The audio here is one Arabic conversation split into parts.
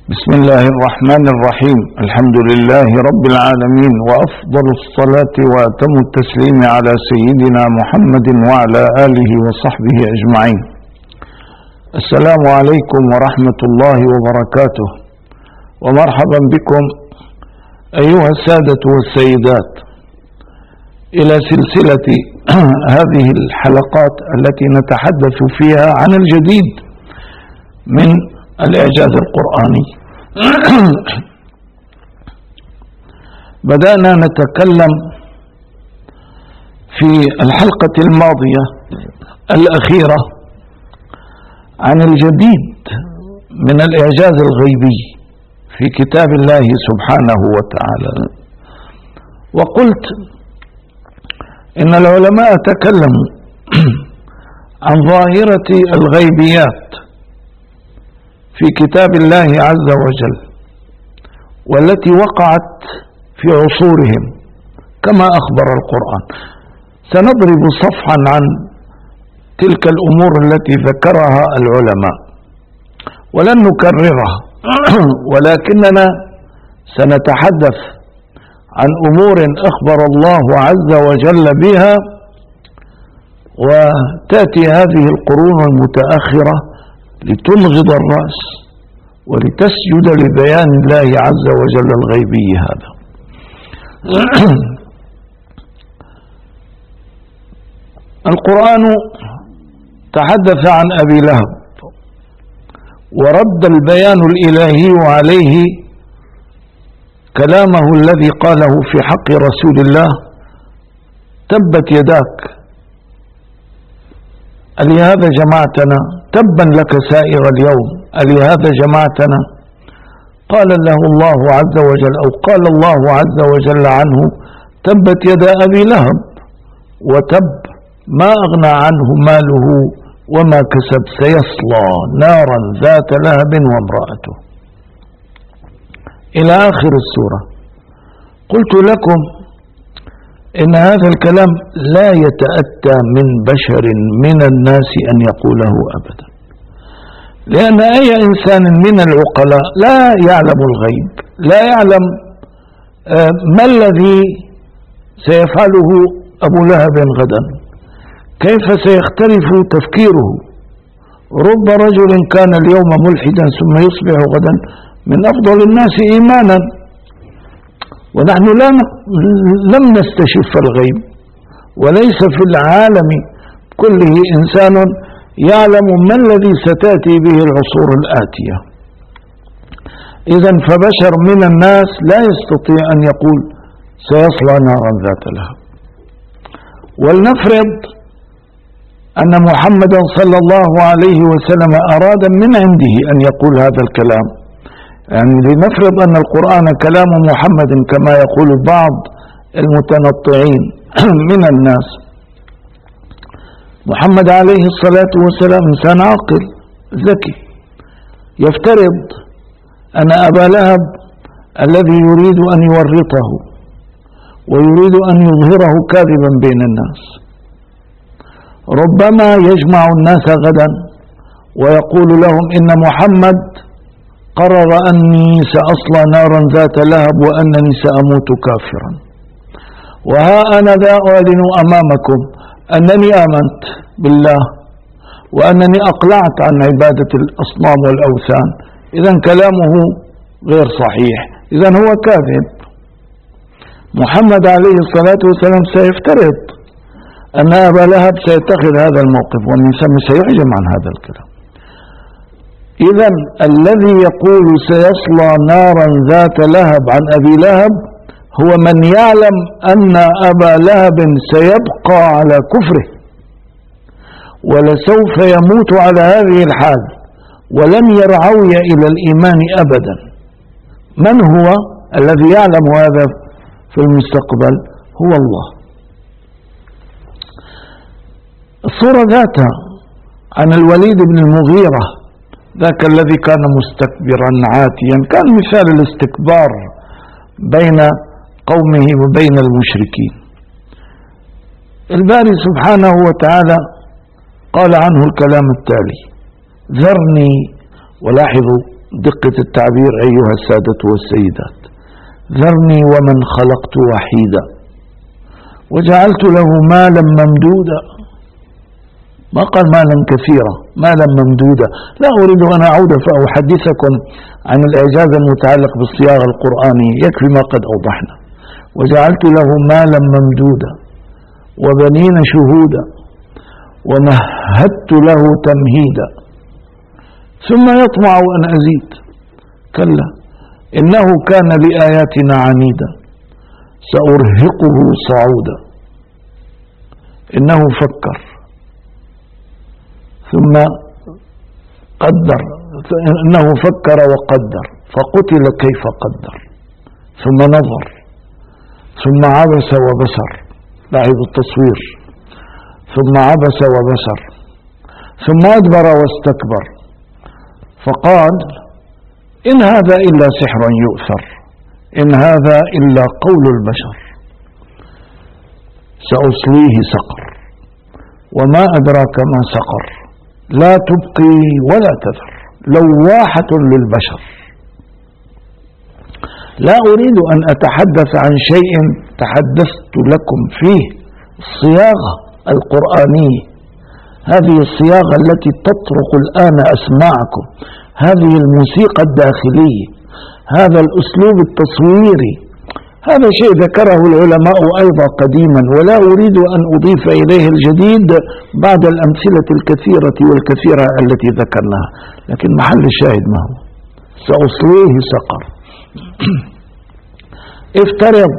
بسم الله الرحمن الرحيم. الحمد لله رب العالمين، وأفضل الصلاة وأتم التسليم على سيدنا محمد وعلى آله وصحبه أجمعين. السلام عليكم ورحمة الله وبركاته، ومرحبا بكم أيها السادة والسيدات إلى سلسلة هذه الحلقات التي نتحدث فيها عن الجديد من الإعجاز القرآني. بدأنا نتكلم في الحلقة الماضية الأخيرة عن الجديد من الإعجاز الغيبي في كتاب الله سبحانه وتعالى، وقلت إن العلماء تكلموا عن ظاهرة الغيبيات في كتاب الله عز وجل، والتي وقعت في عصورهم كما أخبر القرآن. سنضرب صفحا عن تلك الأمور التي ذكرها العلماء ولن نكررها، ولكننا سنتحدث عن أمور أخبر الله عز وجل بها، وتأتي هذه القرون المتأخرة لتنغض الرأس ولتسجد لبيان الله عز وجل الغيبي هذا. القرآن تحدث عن أبي لهب، ورد البيان الإلهي عليه كلامه الذي قاله في حق رسول الله: تبت يداك ألهذا جمعتنا، تبا لك سائر اليوم ألهذا جمعتنا. قال له الله عز وجل، أو قال الله عز وجل عنه: تبت يدا أبي لهب وتب، ما أغنى عنه ماله وما كسب، سيصلى نارا ذات لهب وامرأته، إلى آخر السورة. قلت لكم إن هذا الكلام لا يتأتى من بشر من الناس أن يقوله أبدا، لأن أي إنسان من العقلاء لا يعلم الغيب، لا يعلم ما الذي سيفعله أبو لهب غدا، كيف سيختلف تفكيره. رب رجل كان اليوم ملحدا ثم يصبح غدا من أفضل الناس إيمانا. ونحن لم نستشف الغيب، وليس في العالم كله إنسان يعلم ما الذي ستأتي به العصور الآتية. إذن فبشر من الناس لا يستطيع أن يقول سيصلى نارا ذات لهب. ولنفرض أن محمدا صلى الله عليه وسلم أراد من عنده أن يقول هذا الكلام، يعني لنفرض أن القرآن كلام محمد كما يقول بعض المتنطعين من الناس. محمد عليه الصلاة والسلام إنسان عاقل ذكي، يفترض أن أبا لهب الذي يريد أن يورطه ويريد أن يظهره كاذبا بين الناس ربما يجمع الناس غدا ويقول لهم إن محمد قرر أني سأصلى نارا ذات لهب وأنني سأموت كافرا، وها أنا ذا أعلن أمامكم أنني آمنت بالله وأنني أقلعت عن عبادة الأصنام والأوثان. إذن كلامه غير صحيح، إذن هو كاذب. محمد عليه الصلاة والسلام سيفترض أن أبا لهب سيتخذ هذا الموقف، ومن ثم سيعجم عن هذا الكلام. إذن الذي يقول سيصلى نارا ذات لهب عن أبي لهب هو من يعلم أن أبا لهب سيبقى على كفره ولسوف يموت على هذه الحال ولن يرعوي إلى الإيمان أبدا. من هو الذي يعلم هذا في المستقبل؟ هو الله. الصورة ذاتها عن الوليد بن المغيرة، ذاك الذي كان مستكبرا عاتيا، كان مثال الاستكبار بين قومه وبين المشركين. الباري سبحانه وتعالى قال عنه الكلام التالي: ذرني ولاحظوا دقة التعبير أيها السادة والسيدات، ذرني ومن خلقت وحيدا وجعلت له مالا ممدودا. ما قال مالا كثيرا، مالا ممدودا. لا أريد أن أعود فأحدثكم عن الإعجاز المتعلق بالصياغة القرآنية، يكفي ما قد أوضحنا. وجعلت له مالا ممدودا وبنين شهودا ومهدت له تمهيدا ثم يطمع أن أزيد. كلا إنه كان لآياتنا عنيدا سأرهقه صعودا. إنه فكر ثم قدر، إنه فكر وقدر فقتل كيف قدر، ثم نظر ثم عبس وبسر، لاحظوا التصوير، ثم عبس وبسر ثم أدبر واستكبر فقال إن هذا إلا سحر يؤثر، إن هذا إلا قول البشر، سأصليه سقر وما أدراك ما سقر، لا تبقي ولا تذر، لواحة للبشر. لا أريد أن أتحدث عن شيء تحدثت لكم فيه، الصياغة القرآنية، هذه الصياغة التي تطرق الآن أسماعكم، هذه الموسيقى الداخلية، هذا الأسلوب التصويري، هذا شيء ذكره العلماء أيضا قديما، ولا أريد أن أضيف إليه الجديد بعد الأمثلة الكثيرة والكثيرة التي ذكرناها. لكن محل الشاهد ما هو؟ سأصليه سقر. افترض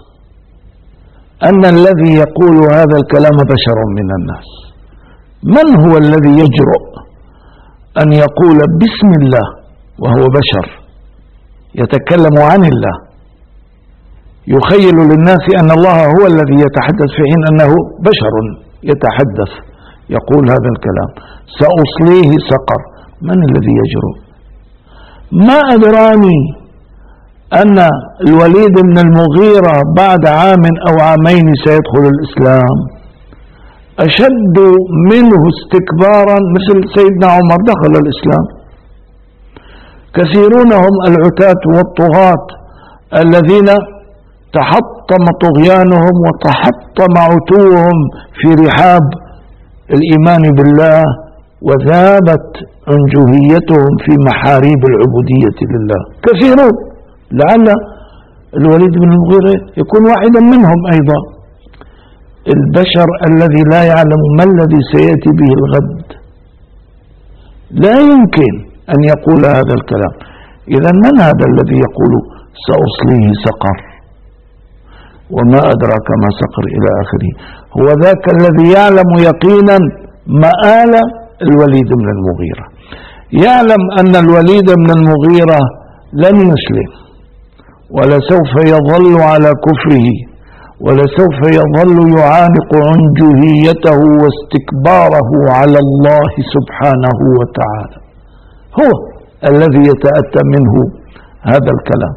أن الذي يقول هذا الكلام بشر من الناس، من هو الذي يجرؤ أن يقول بسم الله وهو بشر يتكلم عن الله، يخيل للناس أن الله هو الذي يتحدث في حين أنه بشر يتحدث يقول هذا الكلام؟ سأصليه سقر. من الذي يجرؤ؟ ما أدراني أن الوليد بن المغيرة بعد عام أو عامين سيدخل الإسلام، أشد منه استكبارا مثل سيدنا عمر دخل الإسلام. كثيرون هم العتاة والطغاة الذين تحطم طغيانهم وتحطم عتوهم في رحاب الإيمان بالله، وذابت أنجهيتهم في محاريب العبودية لله. كثيرون، لعل الوليد بن المغيرة يكون واحدا منهم أيضا. البشر الذي لا يعلم ما الذي سيأتي به الغد لا يمكن أن يقول هذا الكلام. إذا من هذا الذي يقول سأصليه سقر وما أدراك ما سقر إلى آخره؟ هو ذاك الذي يعلم يقينا مآل الوليد بن المغيرة، يعلم أن الوليد بن المغيرة لن يسلم، ولسوف يظل على كفره، ولسوف يظل يعانق عنجهيته واستكباره على الله سبحانه وتعالى. هو الذي يتأتى منه هذا الكلام.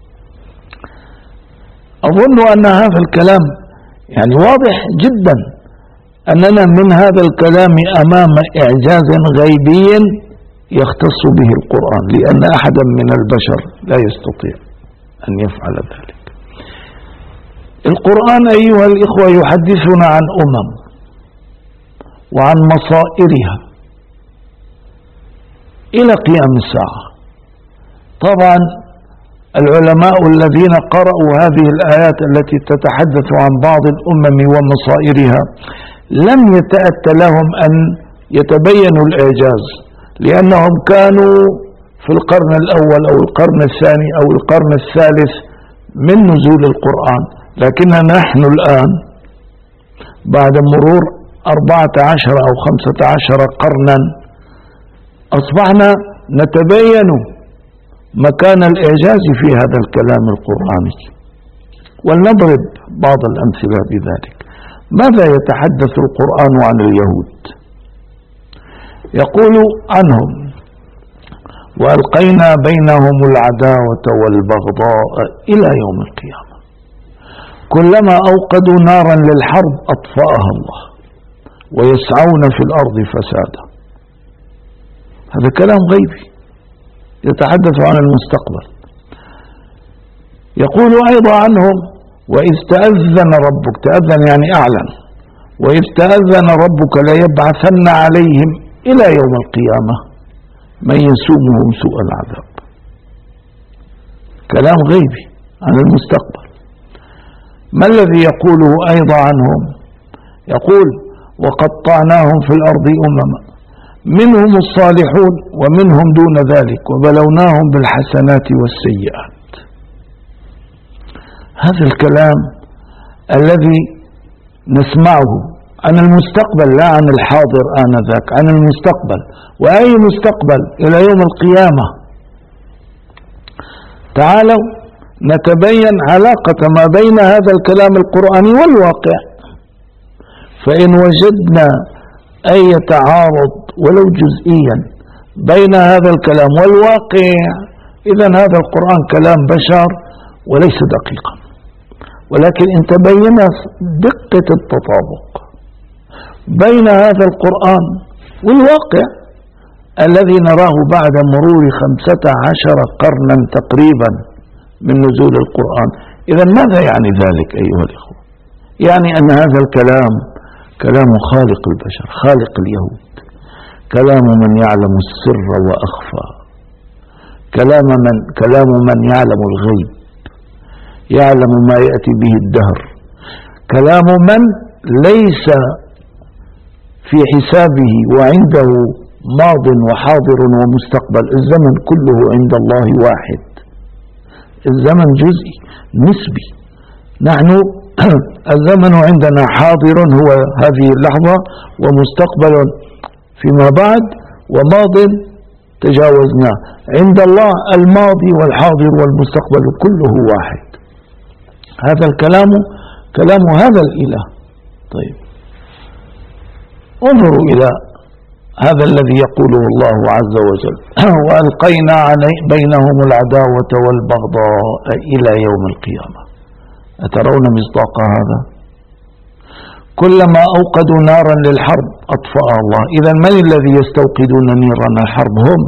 أظن أن هذا الكلام يعني واضح جدا أننا من هذا الكلام أمام إعجاز غيبي يختص به القرآن، لأن أحدا من البشر لا يستطيع أن يفعل ذلك. القرآن أيها الإخوة يحدثنا عن وعن مصائرها إلى قيام الساعة. طبعا العلماء الذين قرأوا هذه الآيات التي تتحدث عن بعض الأمم ومصائرها لم يتأتى لهم أن يتبينوا الإعجاز، لأنهم كانوا في القرن الأول أو القرن الثاني أو القرن الثالث من نزول القرآن. لكننا نحن الآن بعد مرور 14 أو 15 قرنا أصبحنا نتبين مكان الإعجاز في هذا الكلام القرآني. ولنضرب بعض الأمثلة بذلك. ماذا يتحدث القرآن عن اليهود؟ يقول عنهم وألقينا بينهم العداوة والبغضاء إلى يوم القيامة كلما أوقدوا نارا للحرب أطفأها الله ويسعون في الأرض فسادا. هذا كلام غيبي، يتحدث عن المستقبل. يقول أيضا عنهم: وإذ تأذن ربك، تأذن يعني أعلن، وإذ تأذن ربك ليبعثن عليهم إلى يوم القيامة من يسومهم سوء العذاب. كلام غيبي عن المستقبل. ما الذي يقوله أيضا عنهم؟ يقول: وقطعناهم في الأرض أمما منهم الصالحون ومنهم دون ذلك وبلوناهم بالحسنات والسيئات. هذا الكلام الذي نسمعه عن المستقبل، لا عن الحاضر آنذاك، عن المستقبل. وأي مستقبل؟ إلى يوم القيامة. تعالوا نتبين علاقة ما بين هذا الكلام القرآني والواقع. فإن وجدنا أي تعارض ولو جزئيا بين هذا الكلام والواقع، إذن هذا القرآن كلام بشر وليس دقيقا. ولكن إن تبين دقة التطابق بين هذا القرآن والواقع الذي نراه بعد مرور 15 قرنا تقريبا من نزول القرآن، إذن ماذا يعني ذلك أيها الإخوة؟ يعني أن هذا الكلام كلام خالق البشر، خالق اليهود، كلام من يعلم السر وأخفى، كلام من يعلم الغيب، يعلم ما يأتي به الدهر، كلام من ليس في حسابه وعنده ماض وحاضر ومستقبل. الزمن كله عند الله واحد، الزمن جزئي نسبي. نحن الزمن عندنا حاضر هو هذه اللحظة، ومستقبل فيما بعد، وماض تجاوزناه. عند الله الماضي والحاضر والمستقبل كله واحد. هذا الكلام كلام هذا الإله. طيب، انظروا إلى هذا الذي يقوله الله عز وجل: وألقينا بينهم العداوة والبغضاء إلى يوم القيامة. أترون مصداق هذا؟ كلما أوقدوا نارا للحرب أطفأها الله. إذا من الذي يستوقدون نيران الحرب؟ هم.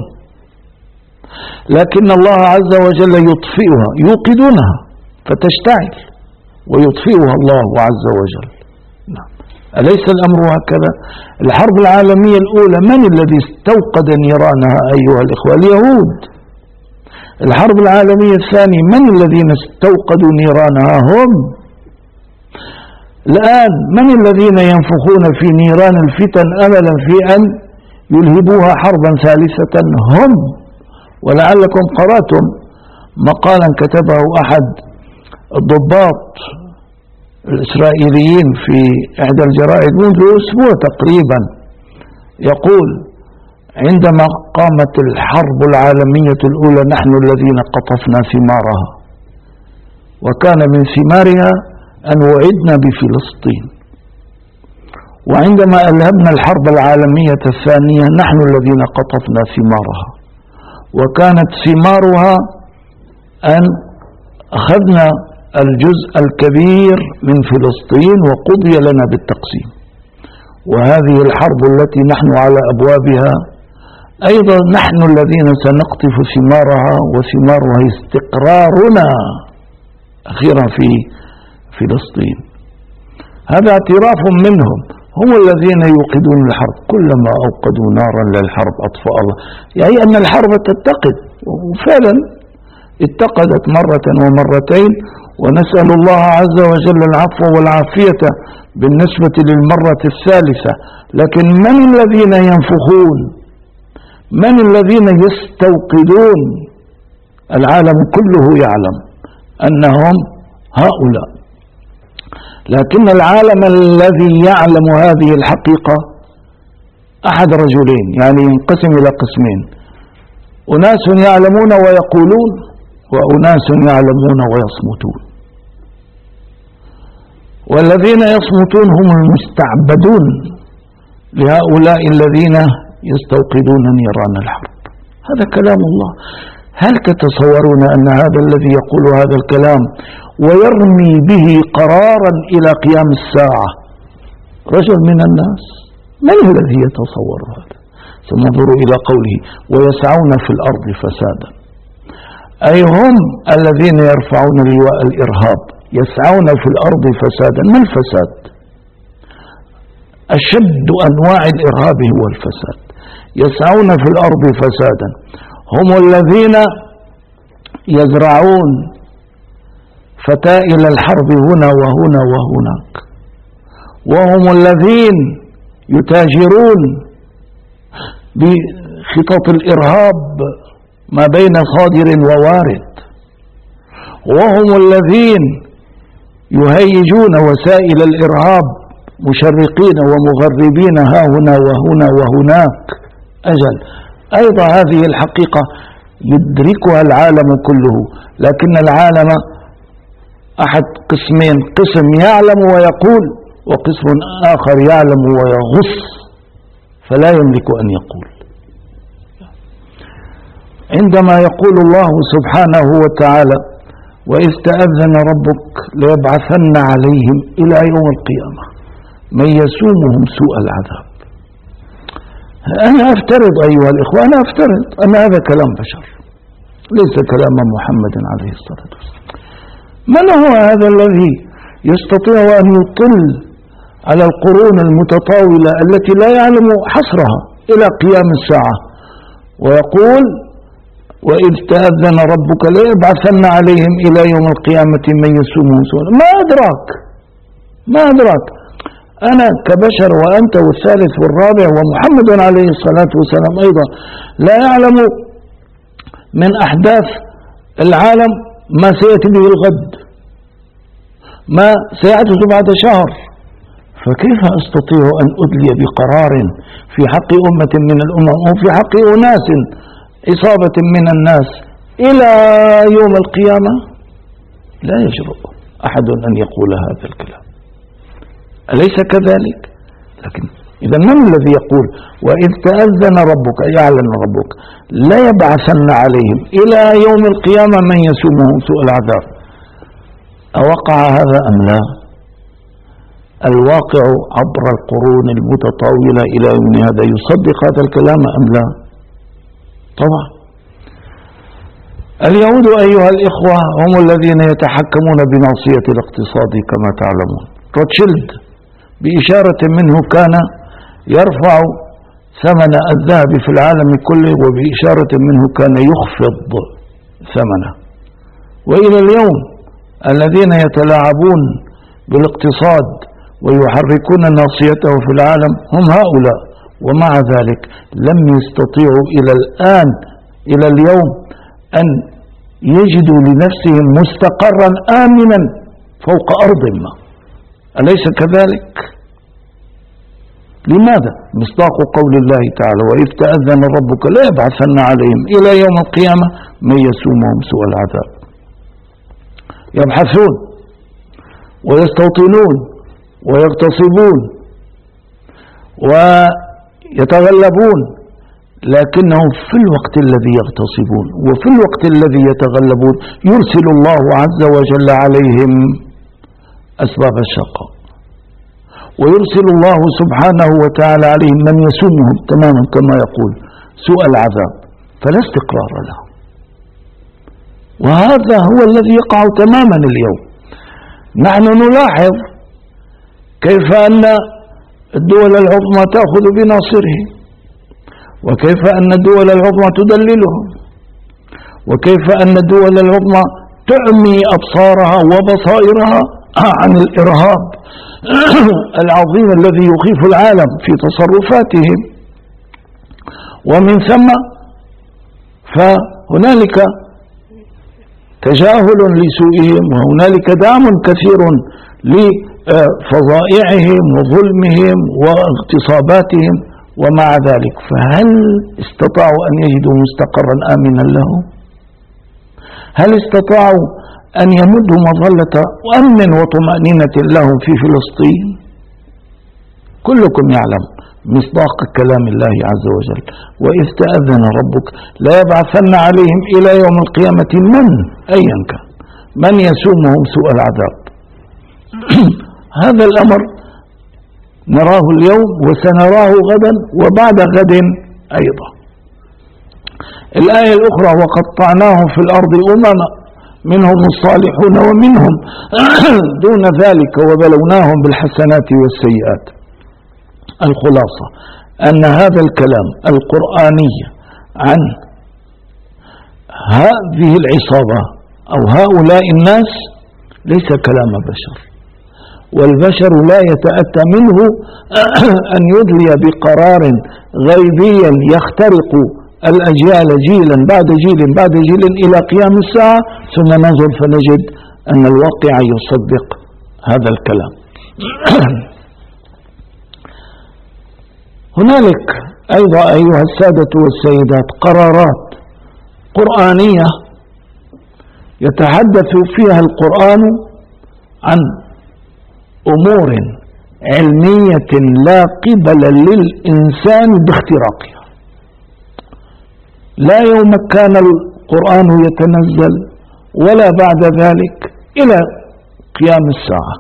لكن الله عز وجل يطفئها، يوقدونها فتشتعل، ويطفئها الله عز وجل. نعم. أليس الأمر هكذا؟ الحرب العالمية الأولى من الذي استوقد نيرانها أيها الإخوة؟ اليهود. الحرب العالمية الثانية من الذين استوقدوا نيرانها؟ هم. الآن من الذين ينفخون في نيران الفتن أملا في أن يلهبوها حربا ثالثة؟ هم. ولعلكم قرأتم مقالا كتبه أحد الضباط الإسرائيليين في إحدى الجرائد منذ أسبوع تقريبا، يقول: عندما قامت الحرب العالمية الأولى نحن الذين قطفنا ثمارها، وكان من ثمارها أن وعدنا بفلسطين. وعندما ألهبنا الحرب العالمية الثانية نحن الذين قطفنا ثمارها، وكانت ثمارها أن أخذنا الجزء الكبير من فلسطين وقضي لنا بالتقسيم. وهذه الحرب التي نحن على أبوابها أيضا نحن الذين سنقطف ثمارها، وثمارها استقرارنا أخيرا في فلسطين. هذا اعتراف منهم، هم الذين يوقدون الحرب. كلما أوقدوا نارا للحرب أطفأ الله. يعني أن الحرب تتقد، وفعلا اتقدت مرة ومرتين، ونسأل الله عز وجل العفو والعافية بالنسبة للمرة الثالثة. لكن من الذين ينفخون؟ من الذين يستوقدون؟ العالم كله يعلم أنهم هؤلاء. لكن العالم الذي يعلم هذه الحقيقة أحد رجلين، يعني ينقسم إلى قسمين: أناس يعلمون ويقولون، وأناس يعلمون ويصمتون. والذين يصمتون هم المستعبدون لهؤلاء الذين يستوقدون نيران الحرب. هذا كلام الله. هل تتصورون أن هذا الذي يقول هذا الكلام ويرمي به قرارا إلى قيام الساعة رجل من الناس؟ من الذي يتصور هذا؟ ثم انظروا إلى قوله ويسعون في الأرض فسادا، أي هم الذين يرفعون لواء الإرهاب، يسعون في الأرض فسادا. ما الفساد؟ أشد أنواع الإرهاب هو الفساد. يسعون في الأرض فسادا هم الذين يزرعون فتائل الحرب هنا وهنا وهناك، وهم الذين يتاجرون بخطط الإرهاب ما بين صادر ووارد، وهم الذين يهيجون وسائل الإرهاب مشرقين ومغربين ها هنا وهنا وهناك. أجل أيضا هذه الحقيقة يدركها العالم كله، لكن العالم أحد قسمين: قسم يعلم ويقول، وقسم آخر يعلم ويغص فلا يملك أن يقول. عندما يقول الله سبحانه وتعالى وإذ تأذن ربك ليبعثن عليهم إلى يوم القيامة من يسومهم سوء العذاب، أنا أفترض أيها الإخوة، أنا أفترض أن هذا كلام بشر ليس كلام محمد عليه الصلاة والسلام. من هو هذا الذي يستطيع أن يطل على القرون المتطاولة التي لا يعلم حصرها إلى قيام الساعة ويقول وإذ تأذن ربك ليبعثن عليهم إلى يوم القيامة من يسومهم سوء؟ ما أدراك أنا كبشر وأنت والثالث والرابع ومحمد عليه الصلاة والسلام أيضا لا يعلم من أحداث العالم ما سيأتي به الغد، ما سيحدث بعد شهر، فكيف أستطيع أن أدلي بقرار في حق أمة من الأمم أو في حق أناس إصابة من الناس إلى يوم القيامة؟ لا يجرؤ أحد أن يقول هذا الكلام، أليس كذلك؟ لكن إذا من الذي يقول وإذ تأذن ربك، يعلن ربك لا يبعثن عليهم إلى يوم القيامة من يسومهم سوء العذاب؟ أوقع هذا أم لا؟ الواقع عبر القرون المتطاولة إلى يوم هذا يصدق هذا الكلام أم لا؟ طبعا. اليهود أيها الإخوة هم الذين يتحكمون بناصية الاقتصاد كما تعلمون. روتشيلد بإشارة منه كان يرفع ثمن الذهب في العالم كله، وبإشارة منه كان يخفض ثمنه. وإلى اليوم الذين يتلاعبون بالاقتصاد ويحركون ناصيته في العالم هم هؤلاء، ومع ذلك لم يستطيعوا إلى الآن إلى اليوم أن يجدوا لنفسهم مستقرا آمنا فوق أرض ما، أليس كذلك؟ لماذا؟ مصداق قول الله تعالى وإذ تأذن ربك لا يبعثن عليهم إلى يوم القيامة من يسومهم سوء العذاب. يبحثون ويستوطنون ويغتصبون ويتغلبون، لكنهم في الوقت الذي يغتصبون وفي الوقت الذي يتغلبون يرسل الله عز وجل عليهم أسباب الشقاء، ويرسل الله سبحانه وتعالى عليهم من يسومهم تماما كما يقول سوء العذاب، فلا استقرار لهم. وهذا هو الذي يقع تماما اليوم. نحن نلاحظ كيف أن الدول العظمى تأخذ بناصره، وكيف أن الدول العظمى تدللهم، وكيف أن الدول العظمى تعمي أبصارها وبصائرها عن الإرهاب العظيم الذي يخيف العالم في تصرفاتهم. ومن ثم فهنالك تجاهل لسوءهم، وهنالك دعم كثير لفظائعهم وظلمهم واغتصاباتهم، ومع ذلك فهل استطاعوا أن يجدوا مستقرا آمنا لهم؟ هل استطاعوا أن يمدوا مظلة أمن وطمأنينة لهم في فلسطين؟ كلكم يعلم مصداق كلام الله عز وجل وإذ تأذن ربك لا يبعثن عليهم إلى يوم القيامة من أيا كان من يسومهم سوء العذاب. هذا الأمر نراه اليوم وسنراه غدا وبعد غد أيضا. الآية الأخرى وقطعناهم في الأرض أمما منهم الصالحون ومنهم دون ذلك وبلوناهم بالحسنات والسيئات. الخلاصة أن هذا الكلام القرآني عن هذه العصابة أو هؤلاء الناس ليس كلام بشر، والبشر لا يتأتى منه أن يدلي بقرار غيبي يخترق الأجيال جيلا بعد جيل بعد جيل إلى قيام الساعة، ثم ننظر فنجد أن الواقع يصدق هذا الكلام. هنالك أيضا أيها السادة والسيدات قرارات قرآنية يتحدث فيها القرآن عن أمور علمية لا قبل للإنسان باختراقها. لا يوم كان القرآن يتنزل ولا بعد ذلك إلى قيام الساعة.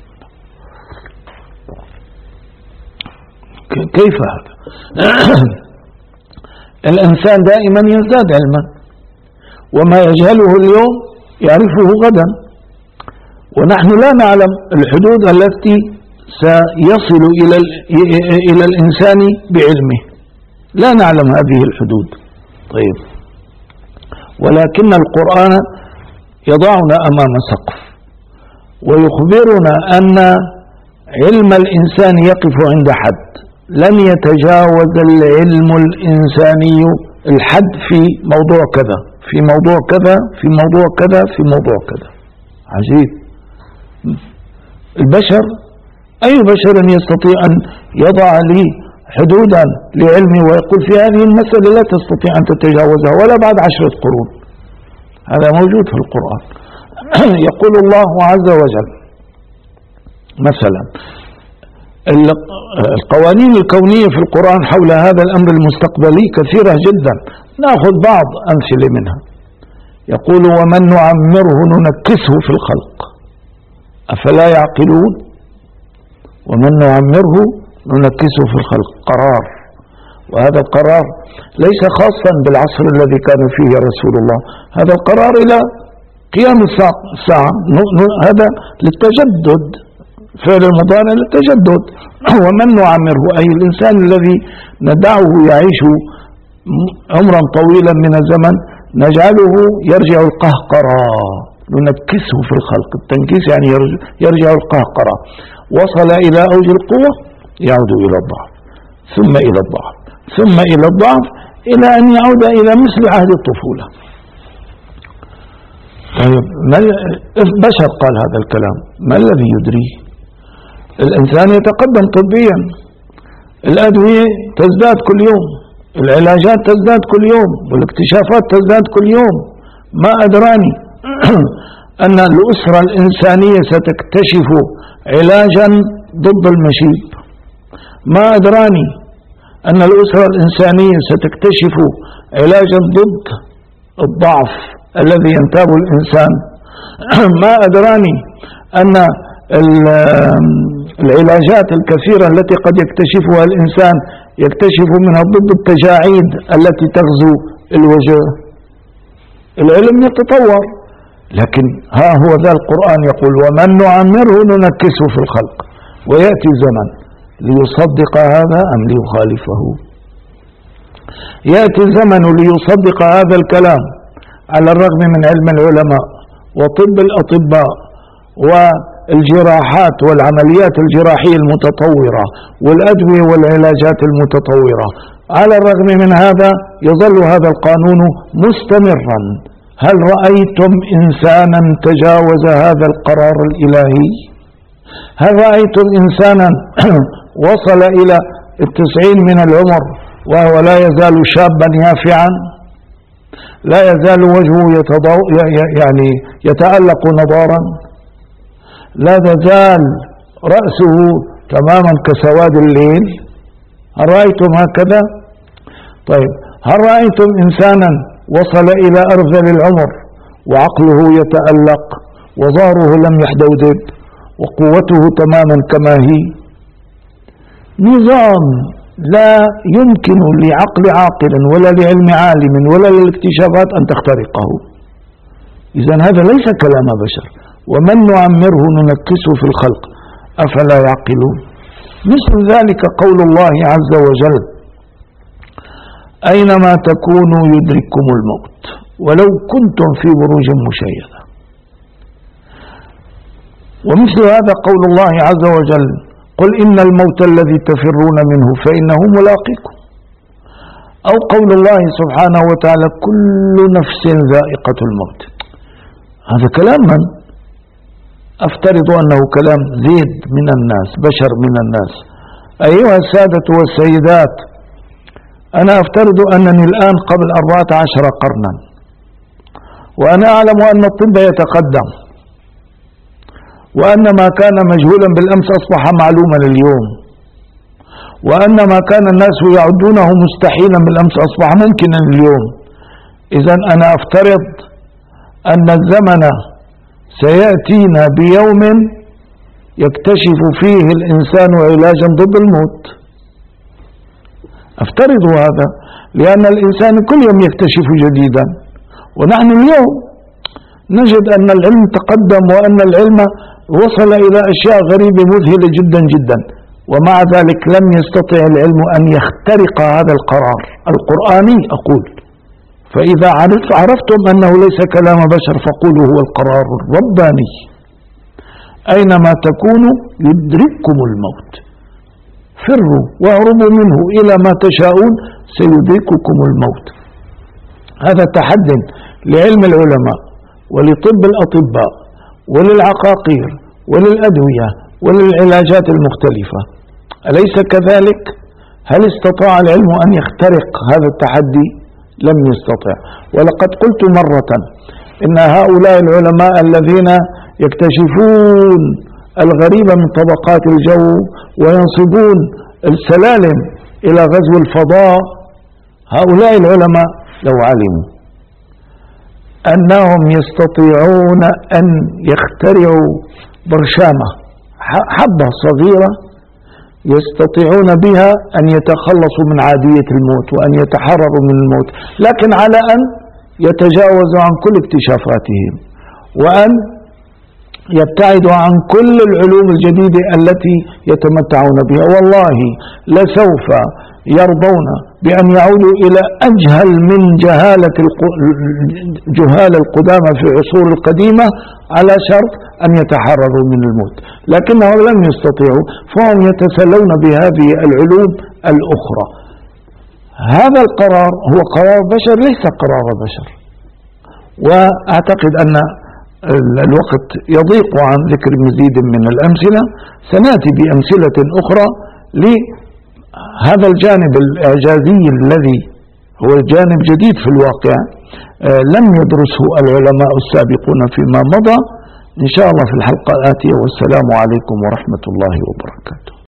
كيف هذا؟ الإنسان دائما يزداد علما، وما يجهله اليوم يعرفه غدا، ونحن لا نعلم الحدود التي سيصل إلى الإنسان بعلمه، لا نعلم هذه الحدود. طيب، ولكن القرآن يضعنا أمام سقف ويخبرنا أن علم الإنسان يقف عند حد، لن يتجاوز العلم الإنساني الحد في موضوع كذا في موضوع كذا في موضوع كذا في موضوع كذا. عجيب. البشر، أي بشر يستطيع أن يضع لي حدودا لعلمي ويقول في هذه المسألة لا تستطيع أن تتجاوزها ولا بعد 10 قرون؟ هذا موجود في القرآن. يقول الله عز وجل مثلا القوانين الكونية في القرآن حول هذا الأمر المستقبلي كثيرة جدا، نأخذ بعض أمثلة منها. يقول ومن نعمره ننكسه في الخلق أفلا يعقلون. ومن نعمره ننكسه في الخلق قرار، وهذا القرار ليس خاصا بالعصر الذي كان فيه رسول الله، هذا القرار إلى قيام الساعة، هذا للتجدد، فعل المضارع للتجدد. ومن نعمره أي الإنسان الذي ندعه يعيش عمرا طويلا من الزمن نجعله يرجع القهقرة، ننكسه في الخلق. التنكيس يعني يرجع القهقرة، وصل إلى أوج القوة يعود إلى الضعف، ثم إلى الضعف، ثم إلى الضعف، إلى أن يعود إلى مثل عهد الطفولة. طيب، بشر قال هذا الكلام، ما الذي يدريه؟ الإنسان يتقدم طبيا، الأدوية تزداد كل يوم، العلاجات تزداد كل يوم، والاكتشافات تزداد كل يوم. ما أدراني أن الأسرة الإنسانية ستكتشف علاجا ضد المشيب. ما أدراني أن الأسرة الإنسانية ستكتشف علاجا ضد الضعف الذي ينتاب الإنسان. ما أدراني أن العلاجات الكثيرة التي قد يكتشفها الإنسان يكتشف منها ضد التجاعيد التي تغزو الوجه. العلم يتطور، لكن ها هو ذا القرآن يقول ومن نعمره ننكسه في الخلق، ويأتي الزمن ليصدق هذا أم ليخالفه. يأتي الزمن ليصدق هذا الكلام على الرغم من علم العلماء وطب الأطباء والجراحات والعمليات الجراحية المتطورة والأدوية والعلاجات المتطورة. على الرغم من هذا يظل هذا القانون مستمرا. هل رأيتم إنسانا تجاوز هذا القرار الإلهي؟ هل رأيتم إنسانا وصل إلى 90 من العمر وهو لا يزال شابا يافعا، لا يزال وجهه يعني يتألق نضارا، لا تزال رأسه تماما كسواد الليل؟ هل رأيتم هكذا؟ طيب، هل رأيتم إنسانا وصل إلى أرذل العمر وعقله يتألق وظهره لم يحدودب وقوته تماما كما هي؟ نظام لا يمكن لعقل عاقل ولا لعلم عالم ولا للاكتشافات أن تخترقه. إذن هذا ليس كلام بشر. ومن نعمره ننكسه في الخلق أفلا يعقلون. مثل ذلك قول الله عز وجل: أينما تكونوا يدرككم الموت ولو كنتم في بروج مشيدة. ومثل هذا قول الله عز وجل: قل إن الموت الذي تفرون منه فإنه ملاقيكم. أو قول الله سبحانه وتعالى: كل نفس ذائقة الموت. هذا كلام من؟ أفترض أنه كلام زيد من الناس، بشر من الناس. أيها السادة والسيدات، أنا أفترض أنني الآن قبل 14 قرنا، وأنا أعلم أن الطب يتقدم، وأن ما كان مجهولا بالأمس أصبح معلوما اليوم، وأن ما كان الناس يعدونه مستحيلا بالأمس أصبح ممكنا اليوم. إذن أنا أفترض أن الزمن سيأتينا بيوم يكتشف فيه الإنسان علاجا ضد الموت. أفترض هذا لأن الإنسان كل يوم يكتشف جديدا، ونحن اليوم نجد أن العلم تقدم وأن العلم وصل إلى أشياء غريبة مذهلة جدا جدا، ومع ذلك لم يستطع العلم أن يخترق هذا القرار القرآني. أقول فإذا عرفتم أنه ليس كلام بشر فقولوا هو القرار الرباني. أينما تكونوا يدرككم الموت فروا واهربوا منه إلى ما تشاءون سيدرككم الموت. هذا تحد لعلم العلماء ولطب الأطباء وللعقاقير وللأدوية وللعلاجات المختلفة، أليس كذلك؟ هل استطاع العلم أن يخترق هذا التحدي؟ لم يستطع. ولقد قلت مرة إن هؤلاء العلماء الذين يكتشفون الغريب من طبقات الجو وينصبون السلالم إلى غزو الفضاء، هؤلاء العلماء لو علموا أنهم يستطيعون أن يخترعوا برشامة، حبة صغيرة يستطيعون بها أن يتخلصوا من عادية الموت وأن يتحرروا من الموت، لكن على أن يتجاوزوا عن كل اكتشافاتهم وأن يبتعدوا عن كل العلوم الجديدة التي يتمتعون بها. والله لسوف يرضون بأن يعودوا إلى أجهل من جهال القدامى في العصور القديمة على شرط أن يتحرروا من الموت، لكنهم لم يستطيعوا، فهم يتسلون بهذه العلوم الأخرى. هذا القرار هو قرار بشر ليس قرار بشر. وأعتقد أن الوقت يضيق عن ذكر مزيد من الأمثلة، سنأتي بأمثلة أخرى لهذا الجانب الإعجازي الذي هو جانب جديد في الواقع لم يدرسه العلماء السابقون فيما مضى. إن شاء الله في الحلقة الآتية، والسلام عليكم ورحمة الله وبركاته.